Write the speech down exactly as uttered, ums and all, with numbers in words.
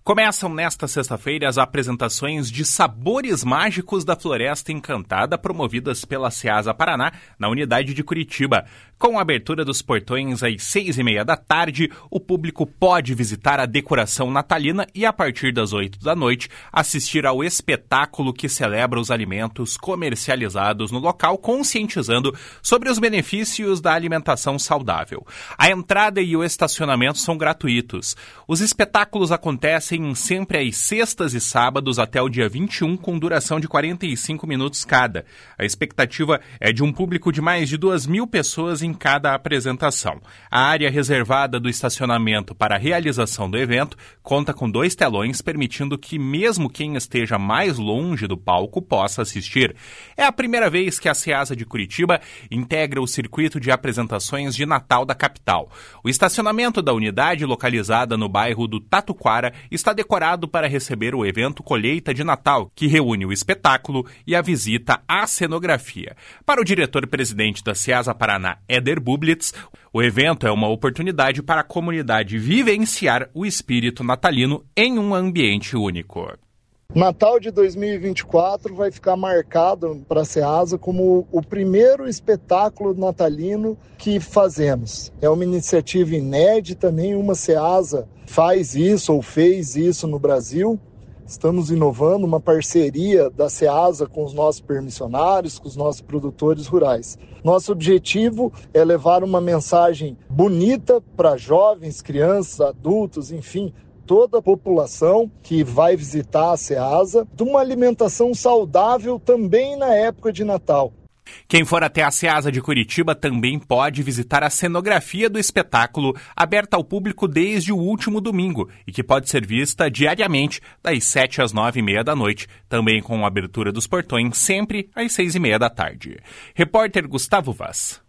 Começam nesta sexta-feira as apresentações de Sabores Mágicos da Floresta Encantada, promovidas pela Ceasa Paraná, na unidade de Curitiba. Com a abertura dos portões às seis e meia da tarde, o público pode visitar a decoração natalina e, a partir das oito da noite, assistir ao espetáculo que celebra os alimentos comercializados no local, conscientizando sobre os benefícios da alimentação saudável. A entrada e o estacionamento são gratuitos. Os espetáculos acontecem sempre às sextas e sábados até o dia vinte e um, com duração de quarenta e cinco minutos cada. A expectativa é de um público de mais de duas mil pessoas em cada apresentação. A área reservada do estacionamento para a realização do evento conta com dois telões, permitindo que mesmo quem esteja mais longe do palco possa assistir. É a primeira vez que a Ceasa de Curitiba integra o circuito de apresentações de Natal da capital. O estacionamento da unidade, localizada no bairro do Tatuquara, está decorado para receber o evento Colheita de Natal, que reúne o espetáculo e a visita à cenografia. Para o diretor-presidente da Ceasa Paraná, Éder Bublitz, o evento é uma oportunidade para a comunidade vivenciar o espírito natalino em um ambiente único. Natal de dois mil e vinte e quatro vai ficar marcado para a Ceasa como o primeiro espetáculo natalino que fazemos. É uma iniciativa inédita, nenhuma Ceasa faz isso ou fez isso no Brasil. Estamos inovando uma parceria da Ceasa com os nossos permissionários, com os nossos produtores rurais. Nosso objetivo é levar uma mensagem bonita para jovens, crianças, adultos, enfim, toda a população que vai visitar a Ceasa, de uma alimentação saudável também na época de Natal. Quem for até a Ceasa de Curitiba também pode visitar a cenografia do espetáculo, aberta ao público desde o último domingo e que pode ser vista diariamente das sete às nove e meia da noite, também com a abertura dos portões sempre às seis e meia da tarde. Repórter Gustavo Vaz.